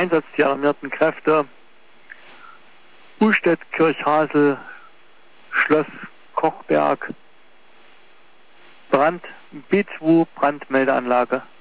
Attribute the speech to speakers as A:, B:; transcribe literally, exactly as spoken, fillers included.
A: Einsatz die alarmierten Kräfte. Ustedt, Kirchhasel, Schloss Kochberg, Brand, B zwei, Brandmeldeanlage.